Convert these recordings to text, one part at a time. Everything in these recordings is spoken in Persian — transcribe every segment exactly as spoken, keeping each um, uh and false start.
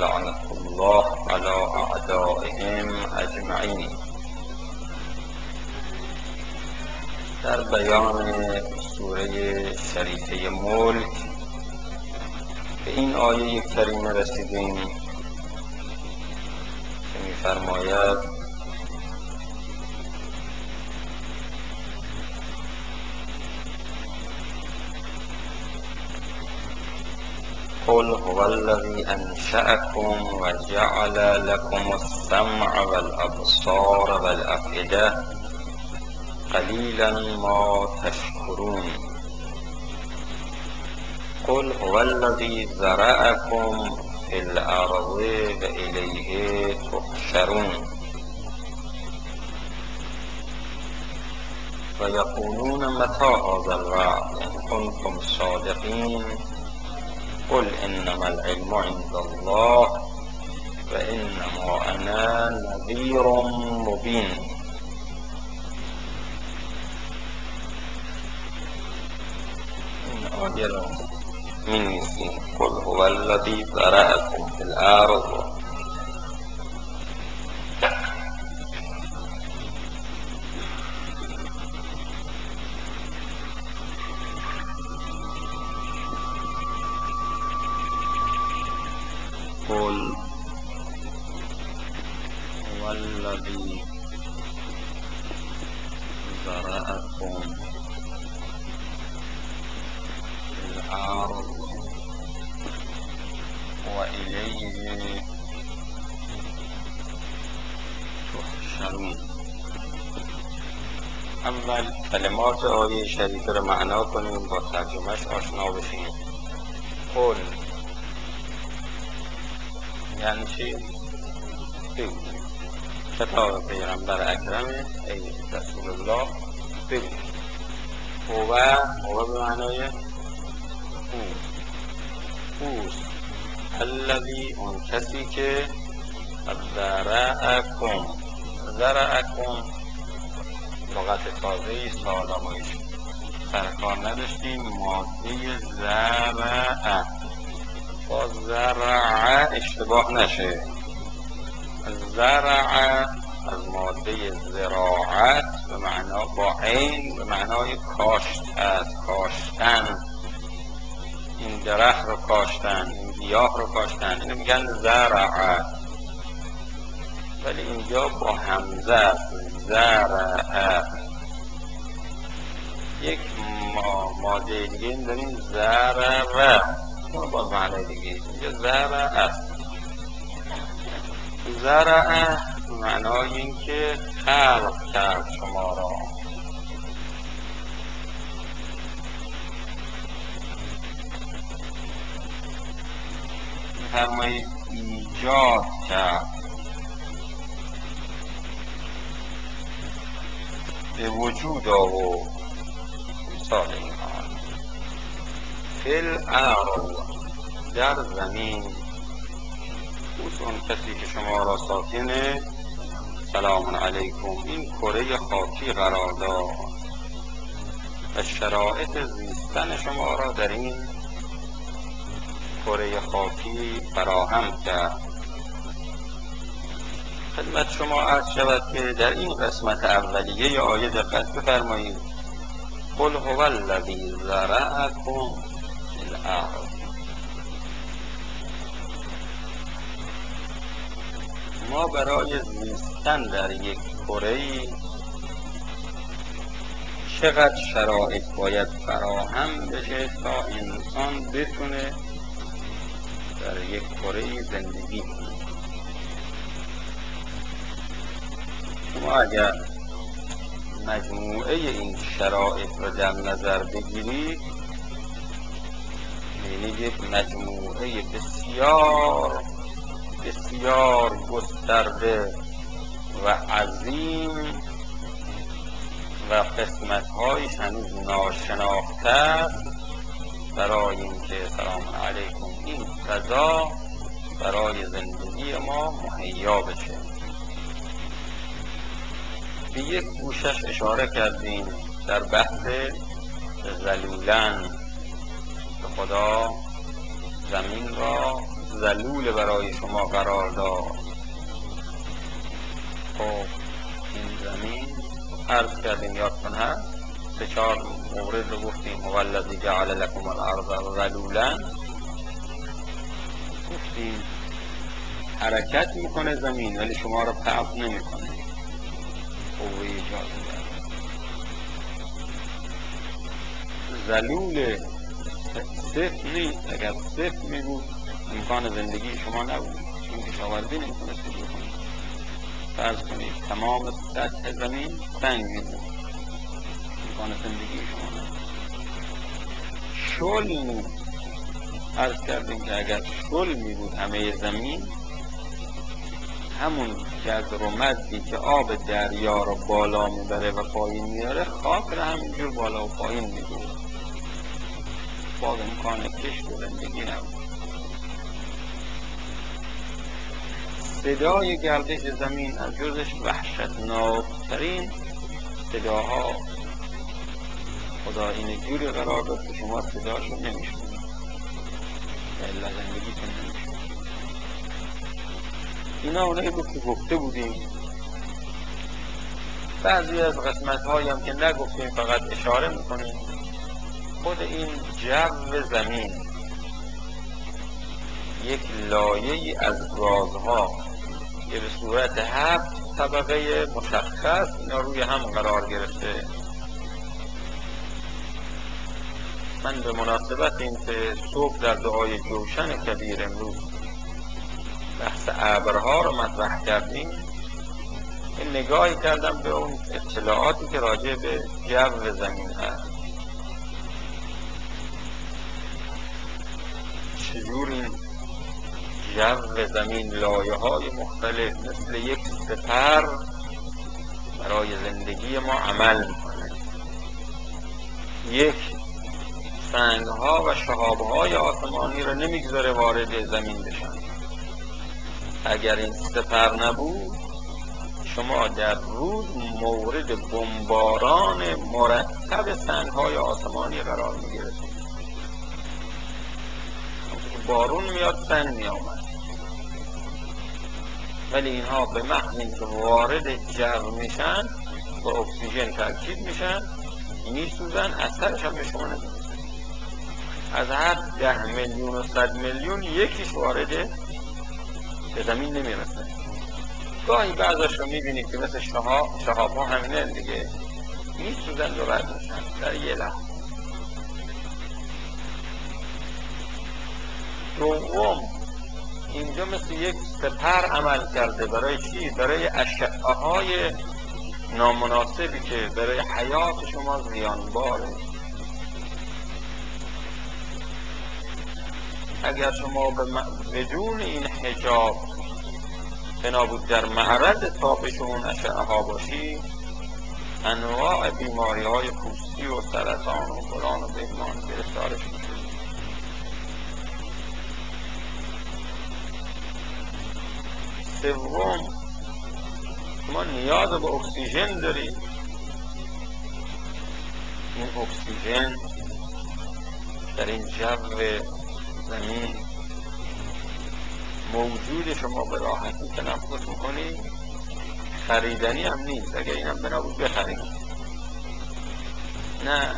ولعنة الله على أعدائهم اجمعین. در بیان سوره شریفه ملک به این آیه کریمه رسیدیم که می‌فرماید قل هو الذی انشأکم و جعل لكم السمع والابصار والافئده قلیلا ما تشکرون. قل هو الذی ذرأکم فی الارض و الیه تحشرون. و یقولون متی هذا الوعد ان کنتم صادقین. قل انما العلم عند الله و انما انا نذیر مبین. این آیه را می‌نویسیم قل هو الذی ذرأکم فی الارض. قل هو الذی ذرأکم فی الارض و الیه تحشرون. اول کلمات آیه شریفه را معنا کنیم، با ترجمهش آشنا بشیم. قل یعنی چی؟ بگو. کتاب پیغمبر اکرم ای رسول الله بگو. هو هو به معنای او اوست. الذی اون کسی که ذرأکم ذرأکم لغت تازه‌ای است، تا حالا ما هیچ سرکار نداشتیم. ماده زرع با زرع اشتباه نشه. زرع از ماده زراعت به معنا با عین به معنای کاشت است، کاشتن. این درخت رو کاشتن، این گیاه رو کاشتن، اینو میگن زرع. ولی اینجا با همزه است، زرع. یک ماده دیگه این داریم زرع، اون با معنای دیگه. اینجا زرع است. زرع معنای این که خلق کرد شما را. فرمایید ایجاد کرد، به وجود آورد. مثال این آن فی الارض در زمین. اوست اون کسی که شما را ساکن سلام علیکم این کره خاکی قرار داد و شرایط زیستن شما را در این کره خاکی فراهم کرد. خدمت شما عرض شود که در این قسمت اولیه آیه دقت بفرمایید. قل هو الذی ذرأکم فی الارض. ما برای زیستن در یک کره‌ای چقدر شرایط باید فراهم بشه تا انسان بتونه در یک کره‌ای زندگی کنه. شما اگر مجموعه این شرایط رو در نظر بگیرید، یعنی یک مجموعه بسیار بسیار گسترده و عظیم و قسمت‌هایش هنوز ناشناخته است، برای اینکه سلام علیکم این فضا برای زندگی ما مهیا بشه. به یک گوشش اشاره کردیم در بحث ذلیلن که خدا زمین را ذلول برای شما قرار داد. خب این زمین عرض کردیم یادتون هست سه چهار مورد رو گفتیم. هو الذی جعل لکم الارض ذلولا، گفتیم حرکت میکنه زمین ولی شما رو پهن نمیکنه، قوه جاذبه. ذلول صفر نیست، اگر صفر می بود امکان زندگی شما نبود، چون کشاورزی نمیتونستید بکنید. فرض کنید تمام سطح زمین سنگ می بود، امکان زندگی شما نبود. شل می عرض کردیم که اگر شل می بود همه زمین، همون جزر و مدی که آب دریا رو بالا میبره و پایین میاره، خاک رو همینجور بالا و پایین میبره، باز امکان کشت و زندگی نبود. صدای گردش زمین از جزش وحشتناکترین صداها خدا این جوری قرار داد که شما صداشو نمیشنید، الا زندگیتون نمیشنید. اینا اونایی بود که گفته بودیم. بعضی از قسمت هایی هم که نگفتیم فقط اشاره میکنیم. خود این جو زمین یک لایه‌ای از گازها که به صورت هفت طبقه مشخص اینا روی هم قرار گرفته. من به مناسبت این که صبح در دعای جوشن کبیر امروز بحث ابرها رو مطرح کردیم، این نگاهی کردم به اون اطلاعاتی که راجع به جو زمین هست، چجور این جو زمین لایه های مختلف مثل یک سپر برای زندگی ما عمل میکنه. یک سنگ ها و شهاب های آسمانی رو نمیگذاره وارد زمین بشن. اگر این سپر نبود شما در روز مورد بمباران مرتب سنگ های آسمانی قرار میگرفتید. بارون میاد سنگ میامد، ولی اینها به محض اینکه وارد جو میشن با اکسیژن ترکیب میشن میسوزن، اثرش هم به شما نمیرسه. از هر ده میلیون و صد میلیون یکیش وارد به زمین نمیرسه. گاهی بعضش رو میبینید که مثل شهاب شهاب ها همینه دیگه، میسوزن و رد میشن در یه لحظه. دوم اینجا مثل یک سپر عمل کرده. برای چی؟ برای اشعه های نامناسبی که برای حیات شما زیانباره. اگر شما بدون این حجاب بنابود در معرض تابش اون اشعه ها باشی، انواع بیماری های پوستی و سرطان و فلان و بهمان گرفتارش میشید. سوم شما نیاز به اکسیژن دارید. این اکسیژن در این جو زمین موجود، شما به راحتی تنفس میکنید، خریدنی هم نیست. اگر اینم بنابود بخرید، نه،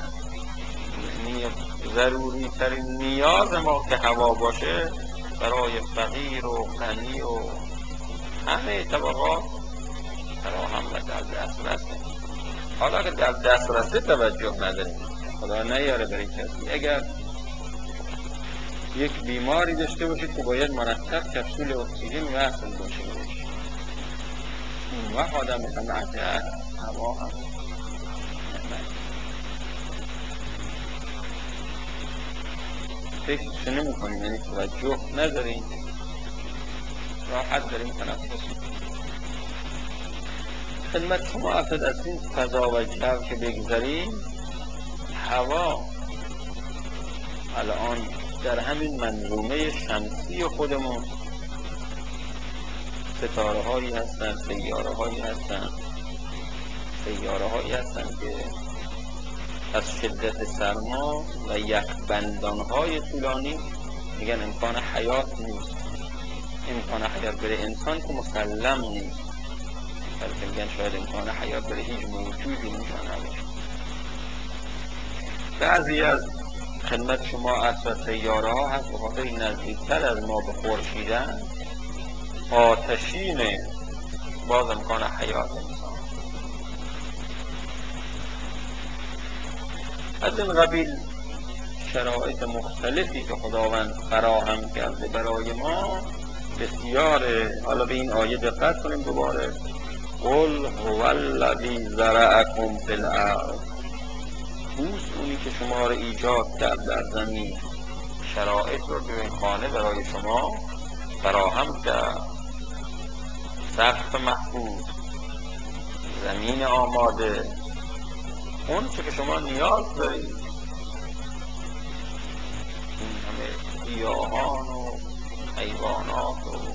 ضروری ترین نیاز ما که هوا باشه برای فقیر و غنی و همه طبقات فراهم و در دسترس. حالا که در دسترس توجه نداریم، خدا نیاره برای کسی. اگر یک بیماری داشته باشید که باید مرتب کپسول اکسیژن وصل باشه بهش، اون وقت آدم نعمت هست، هوا هم نعمت. فکرش نمی کنیم، یعنی توجه نداریم، راحت داریم تنفس میکنیم. خدمت شما افراد از این فضا و جو که بگذاریم، هوا الان در همین منظومه شمسی خودمون ستاره هایی هستن، سیاره هایی هستن سیاره هایی هستن که از شدت سرما و یخبندان های طولانی میگن امکان حیات نیست. امکان حیات برای انسان که مسلم نیست، بلکه میگن شاید امکان حیات برای هیچ موجودی اونجا نباشه. بعضی از خدمت شما عرض سیاره ها هست به خاطر نزدیکتر از ما به خورشیدن، آتشین باز امکان حیات انسان. از این قبیل شرایط مختلفی که خداوند فراهم کرده برای ما بسیاره. حالا به این آیه دقت کنیم دوباره، قل هو الذی ذرأکم فی الارض، اوست اونی که شما را ایجاد کرد در زمین، شرایط رو در این خانه برای شما فراهم کرد، سقف محفوظ، زمین آماده، اون چه که شما نیاز دارید، این همه گیاهان و حیوانات و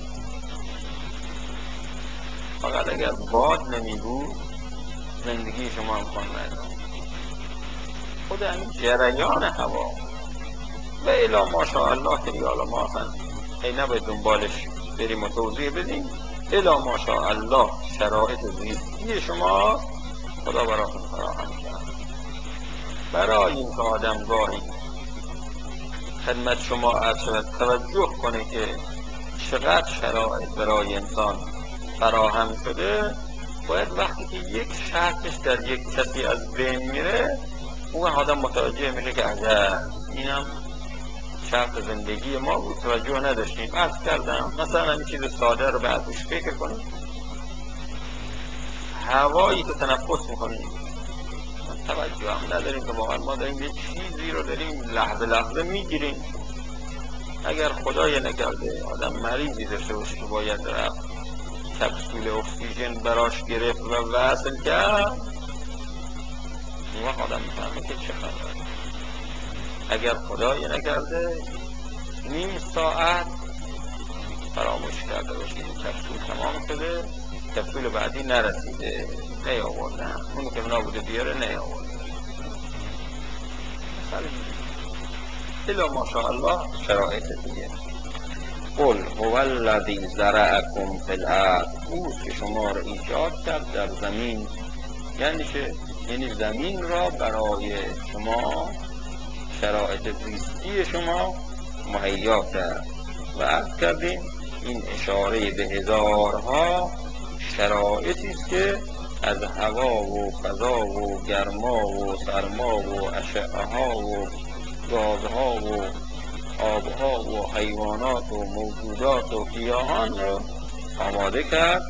فقط اگر باد نمی بود زندگی شما امکان نداشت. خود همین جریان هوا و الا ماشاءالله که حالا ما اصلا ای نباید دنبالش بریم و توضیح بدیم، الا ماشاءالله شرایط زیستی شما خدا براتون فراهم کرد. برای این که آدم گاهی خدمت شما عرض شود توجه کنه که چقدر شرایط برای انسان فراهم شده، باید وقتی که یک شرطش در یک کسی از بین میره اون آدم متوجه میشه که عجب اینم شرط زندگی ما بود، توجه نداشتیم. عرض کردم مثلا این چیز ساده رو بعدش فکر کنیم، هوایی که تنفس میکنیم توجه هم نداریم که واقعا ما داریم یه چیزی رو داریم لحظه لحظه میگیریم. اگر خدای نکرده آدم مریضی داشته باشه که باید رفت کپسول اکسیژن براش گرفت و وصل کرد، اون وقت آدم میفهمه که چه خبره. اگر خدای نکرده نیم ساعت فراموش کرده باشه که کپسول تمام شده، کپسول بعدی نرسیده، نیاوردن، اونی که نابوده بیاره نیاوردن. مثلا الا ماشاءالله شرایط دیگه. قل هو الذی ذرأکم فی الارض، اوست که شما را ایجاد کرد در زمین. یعنی چه؟ یعنی زمین را برای شما، شرایط زیستی شما مهیا کرد. و عرض کردیم این اشاره به هزارها شرایطی است که از هوا و فضا و گرما و سرما و اشعه ها و گازها و آبها و حیوانات و موجودات و گیاهان رو آماده کرد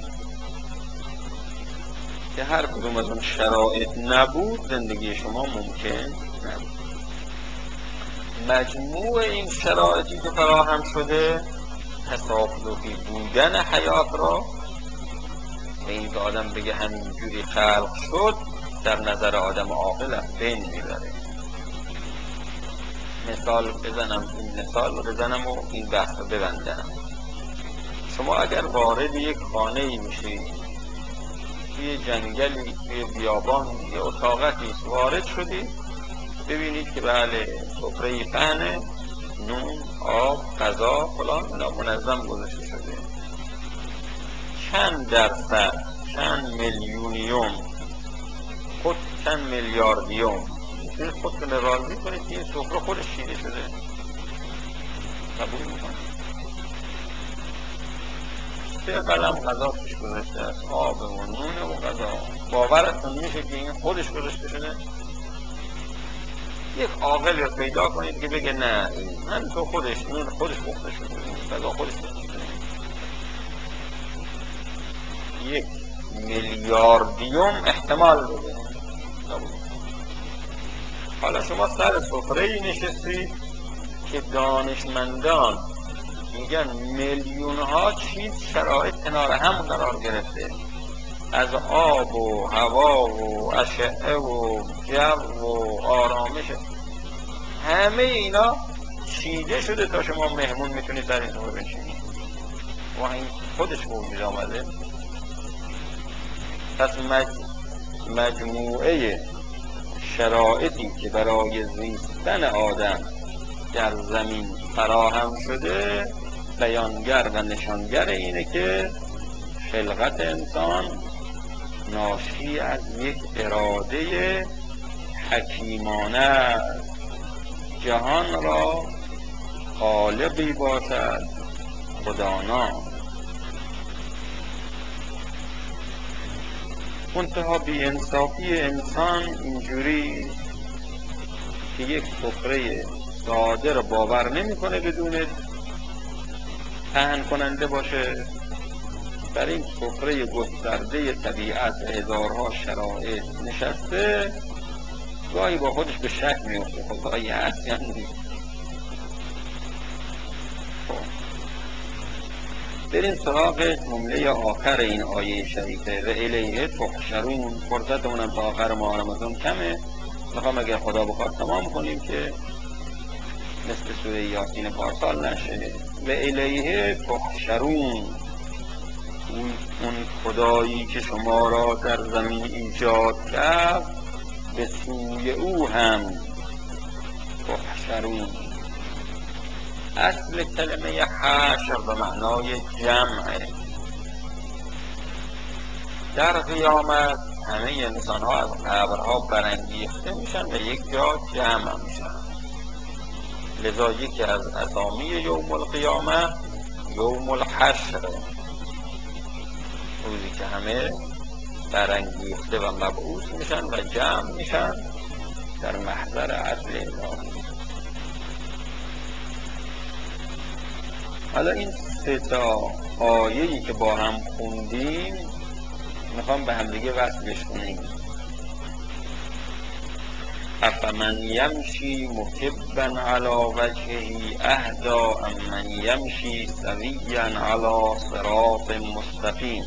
که هر کدوم از اون شرایط نبود زندگی شما ممکن نبود. مجموع این شرایطی که فراهم شده تصادفی بودن حیات را به این که آدم بگه همینجوری خلق شد در نظر آدم عاقل از بین میبره. مثال بزنم، این مثال رو بزنم و این بحث رو ببندم. شما اگر وارد یک خانه‌ای میشید، توی جنگلی، توی بیابان، یه اتاقکی وارد شدید، ببینید که بله سفره پهنه، نون، آب، غذا فلان اینا منظم گذاشته شده. چند درصد، چند میلیونیوم، خود چند میلیاردیوم میتونید خودتون راضی کنید که این سفره خودش چیده شده؟ قبول میکنید؟ سه قلم غذا توش گذاشته است، آب و نون و غذا، باورتون میشه که این خودش گذاشته شده؟ یک عاقل رو پیدا کنید که بگه نه این تو خودش نون خودش پخته شده، غذا خودش پخته شده. یک میلیاردیوم احتمال بده. حالا شما سر سفره‌ای نشستید که دانشمندان میگن میلیون ها چیز شرایط کنار هم قرار گرفته، از آب و هوا و اشعه و جو و آرامش، همه اینا چیده شده تا شما مهمون میتونید در این سفره بنشینید. و این خودش موجود آمده. پس مجموعه شرایطی که برای زیستن آدم در زمین فراهم شده بیانگر و نشانگر اینه که خلقت انسان ناشی از یک اراده حکیمانه است. جهان را خالقی باشد خدانا. منتها بی انصافی انسان اینجوری که یک سفره ساده رو باور نمیکنه بدون پهن کننده باشه، بر این سفره گسترده طبیعت هزارها شرایط نشسته، گاهی با خودش به شک میفته خدایی هست یا نیست. بریم سراغ جمله آخر این آیه شریفه و الیه تحشرون. فرصتمونم تا آخر ماه رمضان کمه، میخوام اگر خدا بخواد تمام کنیم که مثل سوره یاسین پارسال نشه. و الیه تحشرون، اون خدایی که شما را در زمین ایجاد کرد به سوی او هم تحشرون. اصل کلمه حشر به معنای جمعه. در قیامت همه انسان ها از قبرها برانگیخته میشن و یک جا جمع میشن. لذا یکی از اسامی یوم القیامه یوم الحشر، روزی که همه برانگیخته و مبعوث میشن و جمع میشن در محضر عدل الهی. حالا این سه تا آیه‌ای که با هم خوندیم میخوام به هم دیگه وصلش کنیم. افمن یمشی مکبا علی وجهه اهدی ام من یمشی سویا علی صراط مستقیم.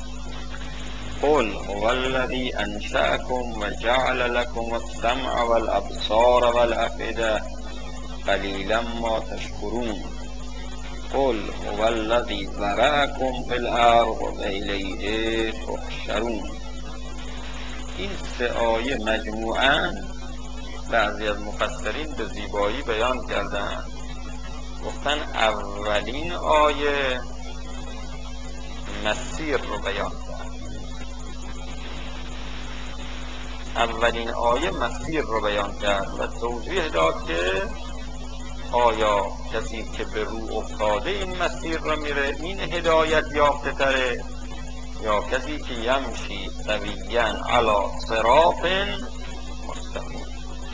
قل هو الذی انشأکم و جعل لکم السمع والابصار والافئده قلیلا ما تشکرون. قل هو الذی ذرأکم فی الارض و الیه تحشرون. این سه آیه مجموعاً بعضی از مفسرین به زیبایی بیان کردن. گفتن اولین آیه مسیر رو بیان کرد. اولین آیه مسیر رو بیان کرد و توضیح داد که آیا کسی که به رو افتاده این مسیر رو میره این هدایت یافته تره، یا کسی که یمشی سویا علی صراط مستقیم.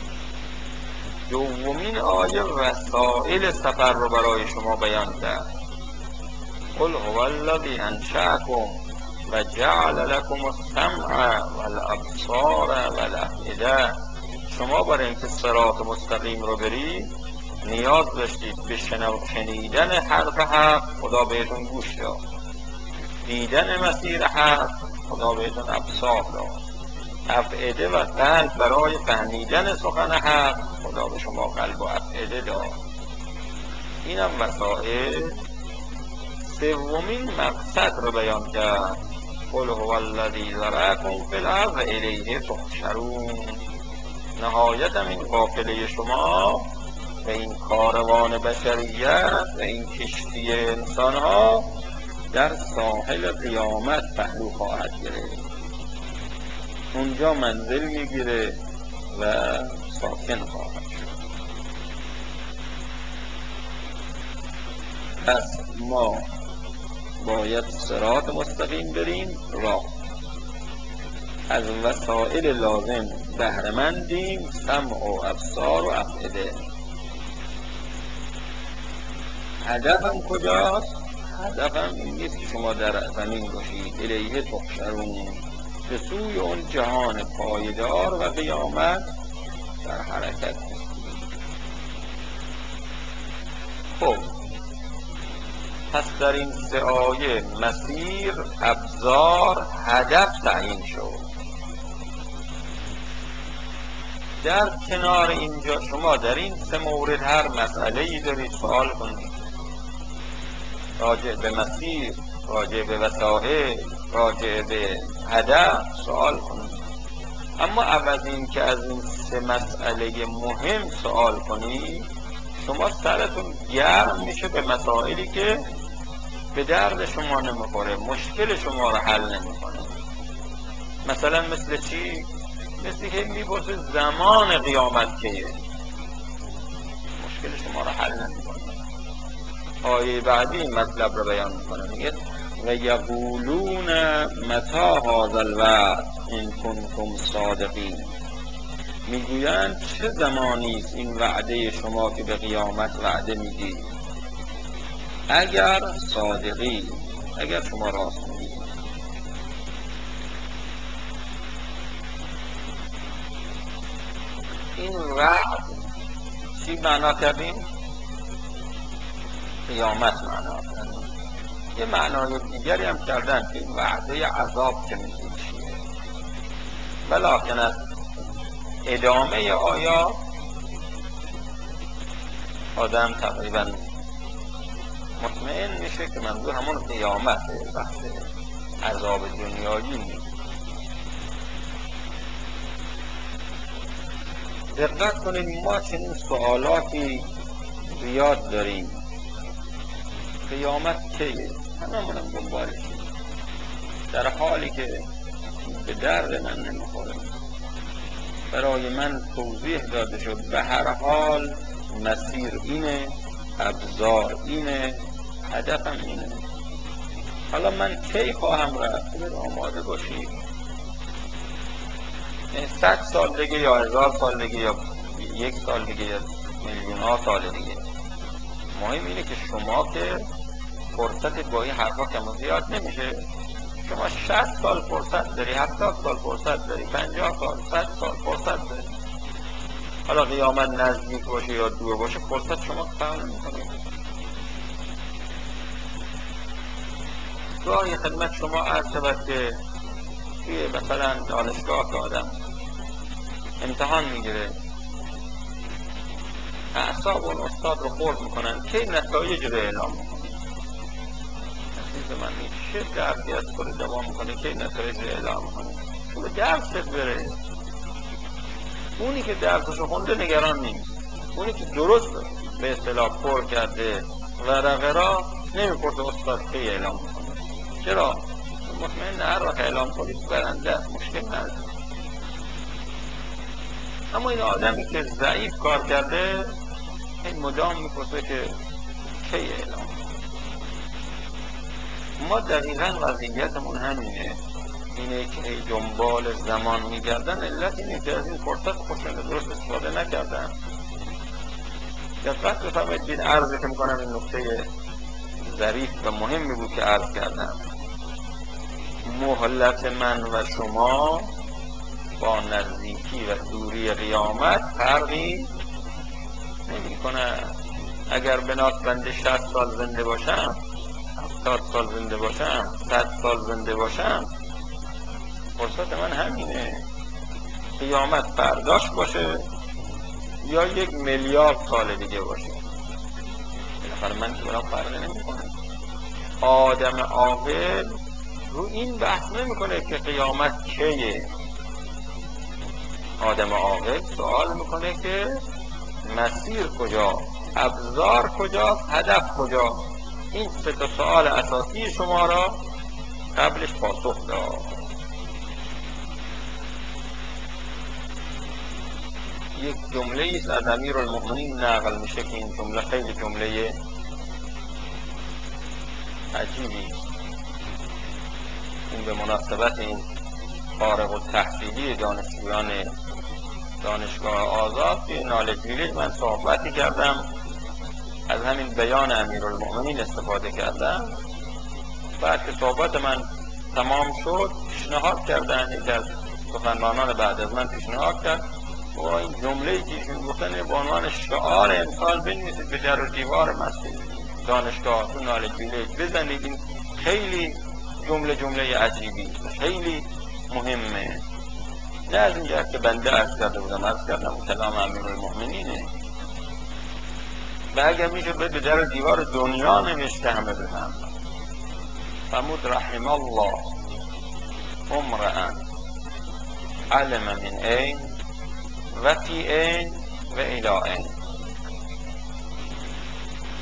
دومین آیه وسائل سفر رو برای شما بیان کرد. قل هو الذی انشأکم و جعل لکم السمع والابصار والافئده. شما برای اینکه صراط مستقیم رو برید نیاز داشتید به شنیدن حرف حق، خدا بهتون گوش داد. دیدن مسیر حق، خدا بهتون ابصار داد. افئده و قلب برای فهمیدن سخن حق، خدا به شما قلب و افئده داد. اینم وسائل. سومین مقصد رو بیان کرد. قل هو الذی ذرأکم فی الارض و الیه تحشرون. نهایتم این قافله شما و این کاروان بشریت و این کشتی انسان ها در ساحل قیامت پهلو خواهد گرفت. اونجا منزل میگیره و ساکن خواهد شد. پس ما باید صراط مستقیم بریم راه. از وسائل لازم بهره‌مندیم، سمع و ابصار و افئده. هدفم کجاست؟ هدفم این نیست که شما در زمین باشید. الیه تحشرون، به سوی اون جهان پایدار و قیامت در حرکت هستید. خب پس در این سه آیه مسیر، ابزار، هدف تعیین شد. در کنار اینجا شما در این سه مورد هر مسئله‌ای دارید سوال کنید، راجع به مسیر، راجع به وسائل، راجع به هدف سوال کنید. اما عوض این که از این سه مسئله مهم سوال کنید، شما سرتون گرم میشه به مسائلی که به درد شما نمیخوره، مشکل شما رو حل نمیکنه. مثلا مثل چی؟ مثل که میپرسه زمان قیامت کیه، مشکل شما رو حل نمیکنه. آیه بعدی این مطلب رو بیان میکنه، میگه و یقولون متی هذا الوعد ان کنتم صادقین. میگویند چه زمانی است این وعده شما که به قیامت وعده میدید، اگر صادقی، اگر شما راست میگید. این وعد چی معنا کردیم؟ قیامت معنا کردیم. یه معنای دیگری هم کردن که این وعده عذاب که میگید چیه. ولیکن از ادامه آیات آدم تقریبا مطمئن میشه که منظور همون قیامت بحث عذاب دنیایی نیست. دقت کنید، ما چنین سوالاتی زیاد داریم. قیامت کیه؟ همه منم دنبالشیم، در حالی که به درد من نمیخوره. برای من توضیح داده شد به هر حال مسیر اینه، ابزار اینه، هدفم اینه. حالا من کی خواهم رفت؟ باید آماده باشید. صد سال دیگه یا هزار سال دیگه یا یک سال دیگه یا میلیون ها سال دیگه، مهم اینه که شما که فرصت با این حرفا کم و زیاد نمیشه. شما شصت سال فرصت داری، هفتاد سال فرصت داری، پنجاه سال، صد سال فرصت داری. حالا قیامت نزدیک باشه یا دور باشه، فرصت شما فرق نمیکنه. گاهی خدمت شما عرض شود که توی مثلا دانشگاه که آدم امتحان میگیره، اعصاب اون استاد رو خورد میکنن که نتایج رو اعلام میکنن. عزیز من این چه درسی از خود دوام میکنه که نتایج رو اعلام میکنه؟ تو به درست بره. اونی که درسشو خونده نگران نیست، اونی که درست به اصطلاح پر کرده ورقه را نمیپرسه استاد کی اعلام میکنه. چرا؟ مطمئن هر وقت اعلام کنید برنده است، مشکل نداره. اما این آدمی که ضعیف کار کرده این مدام میپرسه که کی اعلام. ما دقیقا وضعیتمون همینه، اینه که دنبال زمان میگردن. علت اینه که از این فرصت خودشون درست استفاده نکردن. دقت بفرمایید، این عرضی که میکنم این نکته ظریف و مهمی بود که عرض کردم. مهلت من و شما با نزدیکی و دوری قیامت فرقی نمی کنه. اگر بنات بنده شصت سال زنده باشم، هفتاد سال زنده باشم، صد سال زنده باشم، فرصت من همینه. قیامت فرداش باشه یا یک میلیارد سال دیگه باشه، بالاخره من که برام فرقی نمی کنه. آدم عاقل رو این بحث نمی کنه که قیامت کیه. آدم عاقل سوال میکنه که مسیر کجا، ابزار کجا، هدف کجا. این سه تا سوال اساسی شما را قبلش پاسخ داد. یک جمله است از امیرالمؤمنین نقل میشه که این جمله خیلی جمله عجیبی. این به مناسبت این فارغ التحصیلی دانشجویان دانشگاه آزاد توی نالج ویلیج من صحبتی کردم، از همین بیان امیرالمؤمنین استفاده کردم. بعد که صحبت من تمام شد پیشنهاد کردن، یکی از سخنرانان بعد از من پیشنهاد کرد و این جمله‌ای که ایشون گفتن به عنوان شعار امسال بنویسید به در و دیوار مسجد دانشگاه تو نالج ویلیج بزنید. این خیلی جمله جمله عجیبی، خیلی مهمه. نه از این جهت که بنده عرض کرده بودم، عرض کردم کلام امیرالمؤمنینه و اگر میشه به در و دیوار دنیا نوشته همه بفهم. فرمود رحم الله امرأ علم من این و فی این و الی این.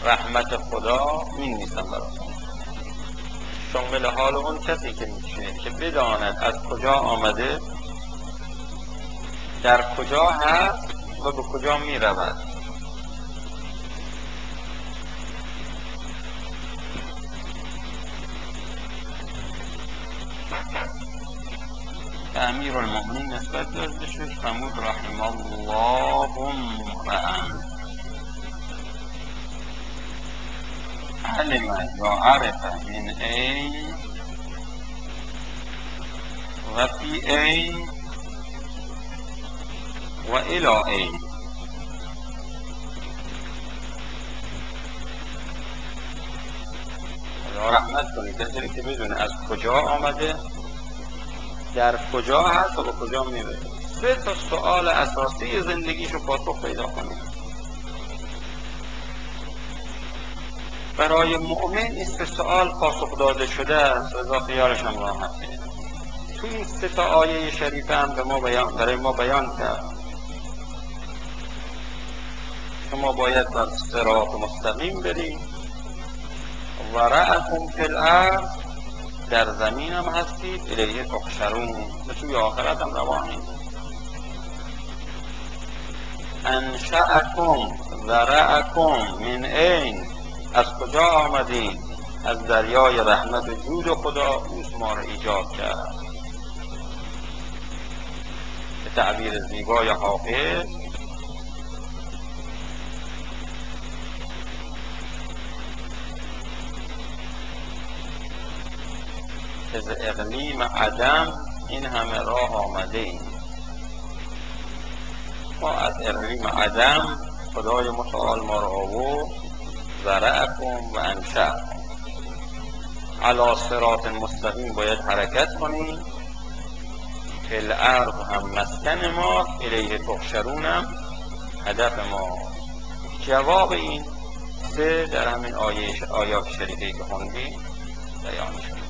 رحمت خدا می نویسم براتون، شامل حال اون کسی که میشه که بداند از کجا آمده، در کجا هست و به کجا می رود. امیر المؤمنین نسبت داد بشه فرمود رحم الله امرأ علم یا عرف من این و فی این و الی این. خدا رحمت کنی کسی که بدونه از کجا آمده، در کجا هست و به کجا میره. سه تا سوال اساسی زندگیشو پاسخ پیدا کنه. برای مؤمن این سه سوال پاسخ داده شده است، رضا خیالش هم راحته. تو این سه تا آیه شریفه هم به ما بیان برای ما بیان کرد شما باید بر صراط مستقیم برید و رأکم فی الارض، در زمین هم هستید الیه تحشرون، به سوی آخرت هم روانید. انشأکم و رأکم من این، از کجا آمدید؟ از دریای رحمت و جود خدا، اوست ما را ایجاد کرد. به تعبیر زیبای حافظ از اقلیم عدم این همه راه آمده ایم. ما از اقلیم عدم خدای متعال ما را آورد، ذرأکم و انشأکم. علی صراط مستقیم باید حرکت کنیم، فی الارض هم مسکن ما، الیه تحشرون هم هدف ما. جواب این سه در همین آیه آیات شریفه‌ای که خوندیم بیان شد.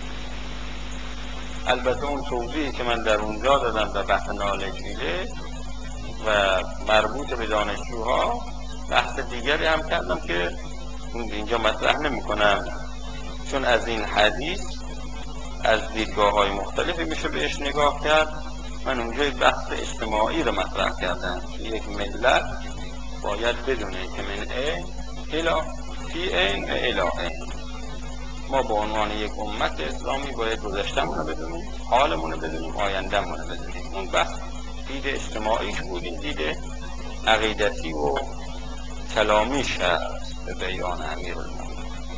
البته اون توضیحی که من در اونجا دادم در بحث نالجیله و مربوط به دانشجوها، بحث دیگری هم کردم که اینجا مطرح نمی کنم، چون از این حدیث از دیدگاه های مختلفی میشه بهش نگاه کرد. من اونجا بحث اجتماعی رو مطرح کردم که یک ملت باید بدونه که من این الی فی این و الی این. ما به عنوان یک امت اسلامی باید گذشتمون رو بدونیم، حالمون رو بدونیم، آینده‌مون رو بدونیم. اون بحث دید اجتماعیش بود، این دید عقیدتی و کلامیش هست به بیان امیرالمومنین.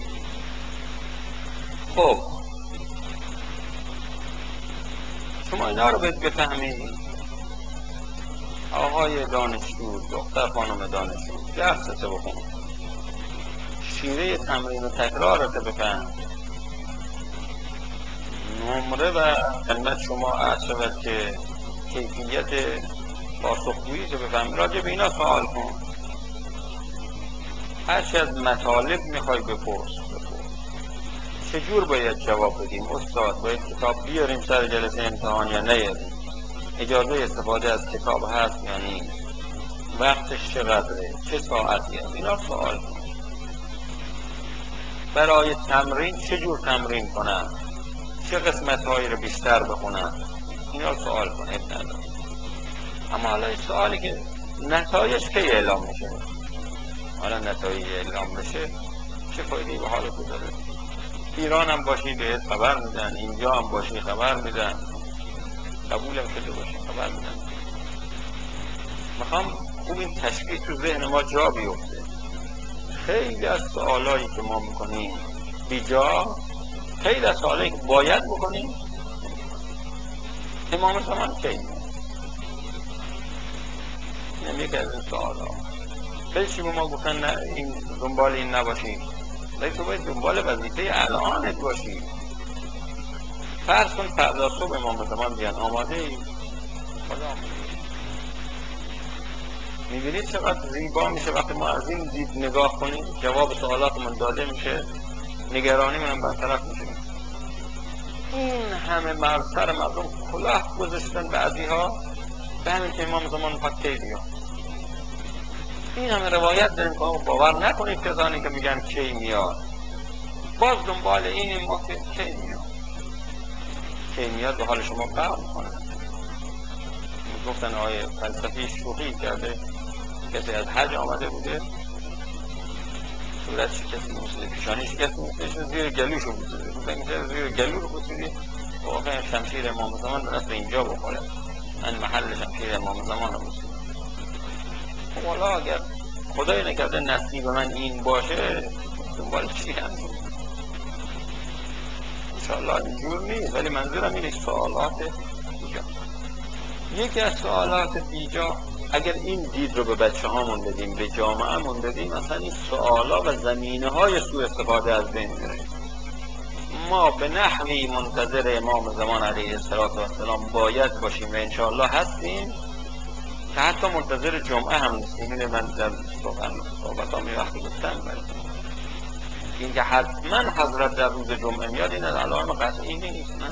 خب شما اینا رو باید بفهمید. آقای دانشجو، دختر خانم دانشجو، درست بخون، شیوه تمرین و تکرار رو بفهم، نمره و خدمت شما عرض شود که کیفیت پاسخگویی رو بفهم. راجع به اینا سوال کن، هرچی از مطالب میخوای بپرس بپرس. چجور باید جواب بدیم؟ استاد باید کتاب بیاریم سر جلسه امتحان یا نیاریم؟ اجازه استفاده از کتاب هست یا نیست؟ وقتش چقدره؟ چه ساعتیه؟ اینا سوال کن. برای تمرین چجور تمرین کنم؟ چه قسمت هایی رو بیشتر بخونم؟ اینا سوال کن. اما حالا این سوالی که نتایج کی اعلام میشه؟ حالا نتایج اعلام بشه چه فایده‌ای به حال تو داره؟ ایران هم باشی بهت خبر میدن، اینجا هم باشی خبر میدن، قبولم شده باشی خبر میدن. میخوام خوب این تشکیل تو ذهن ما جا بیفته. خیلی از سوالایی که ما میکنیم بیجا، خیلی از سوالایی که باید بکنیم. امام زمان کی؟ اینم یکی از این سوالا. خیلی چی به ما گفتن نه این دنبال این نباشید، ولی تو باید دنبال وظیفه الانت باشی. فرض کن فردا صبح امام زمان بیان، آماده ای؟ خدا میبینید چقدر زیبا میشه وقتی ما از این دید نگاه کنیم، جواب سوالاتمون داده میشه، نگرانی من برطرف میشه. این همه مرد سر مردم کلاه گذاشتن بعضی ها به همین که امام زمان میخواد کی بیان. این همه روایت داریم که باور نکنید کسانی که میگن کی میاد، باز دنبال این ما که کی میاد کی میاد به حال شما فهم کنه. گفتن آیه فلسفی شوخی کرده، کسی از حج آمده بوده، صورت شکسته بوده، پیشانی شکسته بوده، زیر گلوشو بوده، گفتن که زیر گلو رو بوده واقعا شمشیر امام زمان درست به اینجا بخوره، من محل شمشیر امام زمان رو بوده. خب حالا اگر خدای نکرده نصیب من این باشه دنبال چی هم بود؟ انشاءالله اینجور نیست، ولی منظورم اینه سوالات بیجا. یکی از سوالات بیجا اگر این دید رو به بچه هامون بدیم، به جامعهمون بدیم، اصلا این سوالا و زمینه های سوء استفاده از بین میره. ما به نحوی منتظر امام زمان علیه السلام باید باشیم و انشاءالله هستیم که حتی منتظر جمعه هم نیستیم. اینه من در صحبتام یه وقتی گفتم این که حتما حضرت در روز جمعه میاد این علائم قطعی نیست. نه،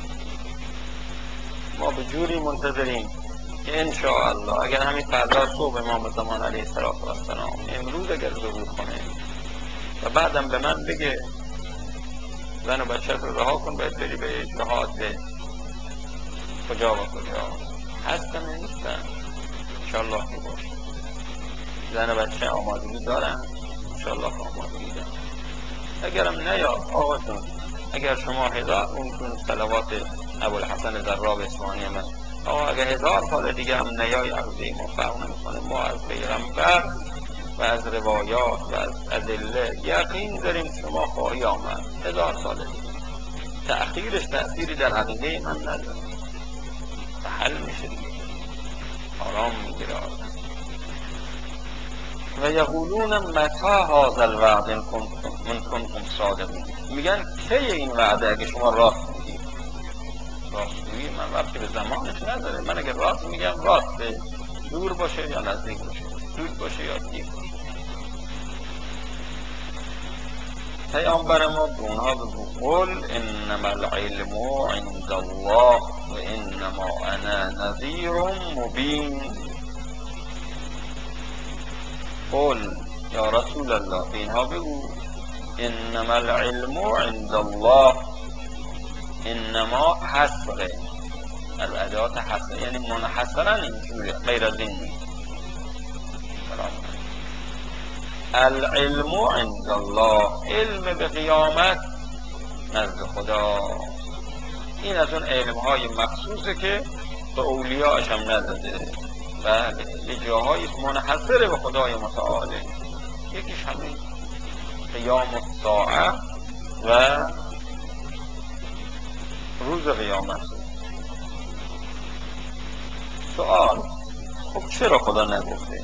ما به جوری منتظریم که انشاءالله اگر همین فردا صبح امام زمان علیه السلام امروز اگر ظهور کنه و بعدم به من بگه زن و بچه رو رها کن باید بری به جهاد، به کجا و کجا هستم نیستم، انشاءالله که باشه زن و بچه آمادگی دارم، انشاءالله که آمادگی دارم. اگرم نیاد آقا جون، اگر شما هزار اونتون صلوات ابوالحسن زراب اصفهانی من آقا اگر هزار سال دیگه هم نیای عرضه ما فرق نمیکنه، ما از پیغمبر و از روایات و از ادله یقین داریم شما خواهی آمد هزار سال دیگه. تأخیرش تأثیری در عقیده من نداره، حل میشه دیگه، آرام میگیره. و یقولون متی هذا الوعد ان کنتم صادقین، میگن کی این وعده اگه شما راست میگید. راستگویی من وقتی به زمانش نداره، من اگه راست میگم راسته، دور باشه یا نزدیک باشه، دور باشه یا دیر باشه. پیامبر ما به اونها بگو قل انما العلم عند الله و انما انا نذیر مبین. قل یا رسول الله به اینها بگو انما العلم عند الله، انما حصره الادات حصره یعنی منحصرا اینجوری، غیر از این نیست. العلم عند الله، علم به قیامت نزد خدا. این از اون علم های مخصوصه که به اولیاءش هم نداده، بله یه جاهای منحصره به خدای متعاله. یکیش همین قیام الساعه و روز قیامت. سوال خب چرا خدا نگفته؟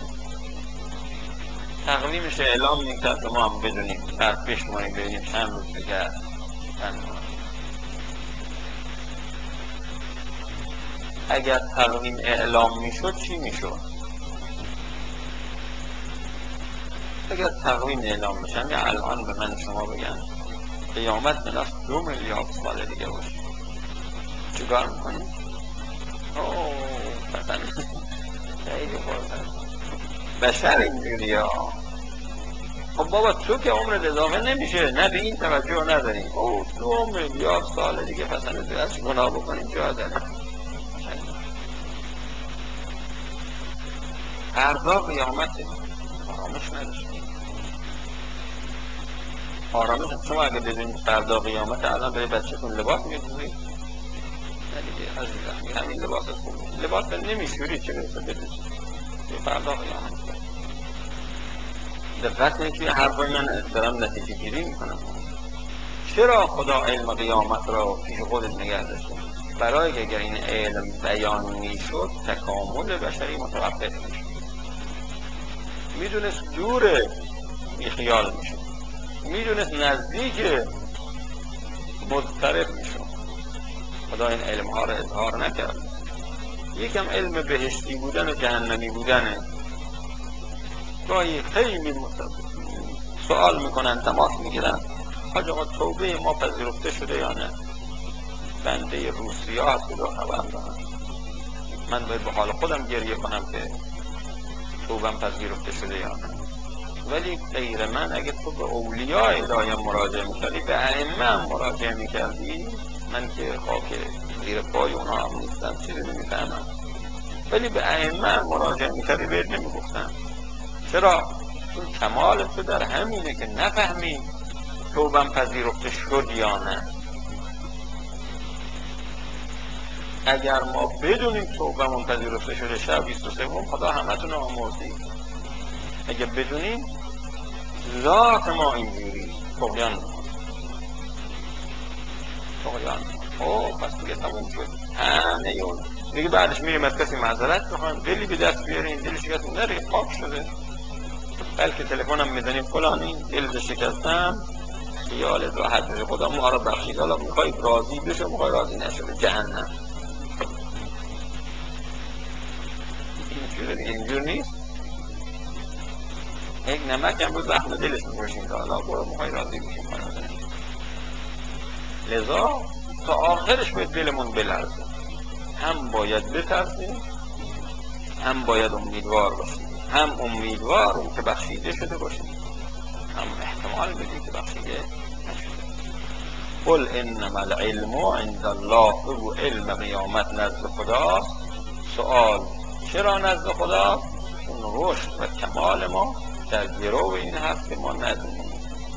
تقویمش اعلام میکرد که ما هم بدونیم، بعد بشماریم ببینیم چند روز دیگه چند روز. اگر تقویم اعلام میشد چی میشد؟ اگر تقویم اعلام میشن یا الان به من شما بگن قیامت من از دو میلیارد سال دیگه باشه، چیکار میکنیم؟ اوه مثلا خیلی بازن بشر اینجوری ها. خب بابا تو که عمرت اضافه نمیشه، نه به این توجه نداریم. اوه دو میلیارد سال دیگه پس هنوز از گناه بکنیم جا داره. فردا قیامته، آرامش نداشت. آرامش شما اگه بدونید فردا قیامته الان برای بچه‌تون لباس می‌دوزید؟ نه دیگه عزیزم همین لباس خوبه، لباس نمیشوری چه برسه بدوزید. فردا قیامته. دقت کنید که حرفای من دارم نتیجه گیری میکنم. چرا خدا علم قیامت را پیش خودش نگه داشته؟ برای که اگر این علم بیان میشد تکامل بشری متوقف میشد. میدونست دوره بیخیال میشد، میدونست نزدیک مضطرب میشد. خدا این علم ها را اظهار نکرد. یکم علم بهشتی بودن و جهنمی بودنه. گاهی خیلی سوال میکنن، تماس میگیرن حاج آقا توبه ما پذیرفته شده یا نه؟ بنده روسیا هست خدا خبر دارم. من باید به حال خودم گریه کنم که توبم پذیرفته شده یا نه. ولی غیر من اگه تو به اولیاء الهی مراجعه میکردی، به ائمه هم مراجعه میکردی، من که خاک زیر پای اونا هم نیستم، چیزی نمیفهمم، ولی به ائمه هم مراجعه میکردی بهت نمیگفتم. چرا؟ چون کمال تو در همینه که نفهمی توبم پذیرفته شد یا نه. اگر ما بدونیم توبمون پذیرفته شده شب بیست و سوم، خدا همتون آمرزید. اگه بدونیم ذات ما اینجوری طغیان میکنه، طغیان اوه پس دیگه تموم شد. همه اون دیگه بعدش میریم از کسی معذرت بخوایم، دلی به دست بیاریم، دل شکست نره، پاک شده. بلکه تلفنم میزنیم فلانی دل شکستم، خیالت راحت بشه، خدا ما رو بخشید. حالا میخوای راضی بشه، میخوای راضی نشه، جهنم. اینجوری اینجور نیست. یک نمک هم بود زخم دلش میگوشیم که حالا برو میخوای راضی بشیم. لذا تا آخرش به دلمون بلرزه، هم باید بترسیم، هم باید امیدوار باشیم. هم امیدواریم که بخشیده شده باشیم، هم احتمال بدیم که بخشیده نشده. قل انما العلم عند الله، بگو علم قیامت نزد خداست. سوال چرا نزد خدا؟ چون رشد و کمال ما در گرو این هست که ما ندونیم.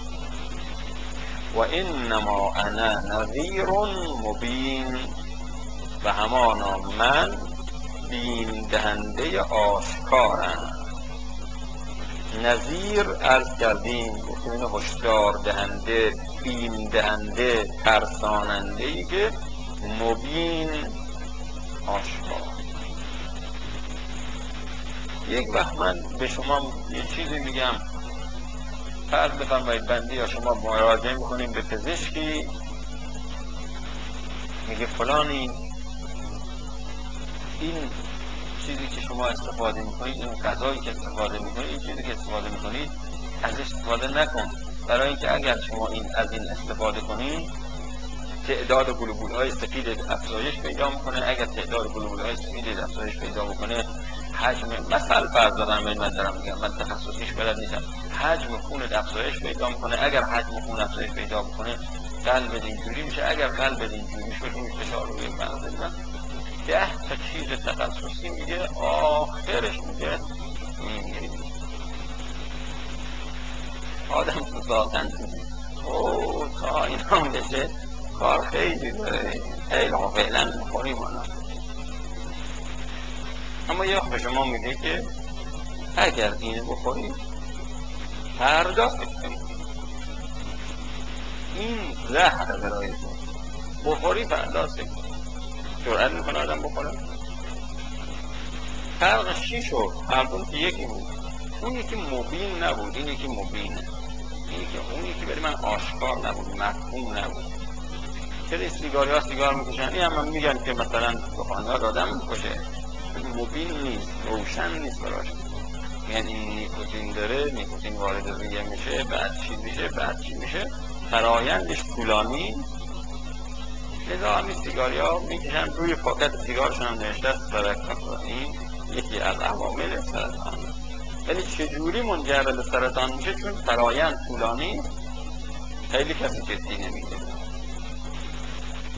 و انما انا نذیر مبین، و همانا من بیم دهنده آشکارم. نذیر عرض کردیم، گفتیم اینو هشدار دهنده، بیم دهنده، ترساننده ای که مبین آشکار. یک وقت من به شما یه چیزی میگم، فرض بفرمایید بنده یا شما مراجعه میکنیم به پزشکی، میگه فلانی این چیزی که شما استفاده میکنید، این غذایی که استفاده میکنید، این چیزی که استفاده میکنید ازش استفاده نکن، برای اینکه اگر شما این از این استفاده کنید تعداد گلوبول های سفید افزایش پیدا میکنه. اگر تعداد گلوبول های سفید افزایش پیدا بکنه، حجم مثلا فرض دارم این منظرم میگم، من تخصصیش بلد نیستم، حجم خونت افزایش پیدا میکنه. اگر حجم خون افزایش پیدا بکنه قلبت اینجوری میشه، اگر قلبت اینجوری میشه بتونی فشار روی مغز بدن. ده تا چیز تخصصی میگه، آخرش میگه میمیری. آدم تو ذاتن او تا اینا بشه کار خیلی داره، خیلی ها فعلا میخوریم آنها. اما یه وقت به شما میگه که اگر اینو بخورید فردا فکر کنید، این زهر برای تو، بخوری فردا فکر کنید. جرأت میکنه آدم بخوره؟ فرقش چی شد؟ هر دون که یکی بود، اون یکی مبین نبود، این یکی مبینه. این یکی اون یکی برای من آشکار نبود، مفهوم نبود. چرا سیگاری ها سیگار میکشن؟ این هم, هم میگن که مثلا دخانه ها آدم میکشه، مبین نیست، روشن نیست براش. یعنی این نیکوتین داره، نیکوتین وارد ریه میشه، بعد چی میشه، بعد چی میشه، فرایندش طولانی. لذا همین سیگاری ها میکشن، روی پاکت سیگارشون هم نوشته است سرطان. این یکی از عوامل سرطان. ولی چجوری منجر به سرطان میشه؟ چون فرایند طولانی، خیلی کسی جدی نمیگیره.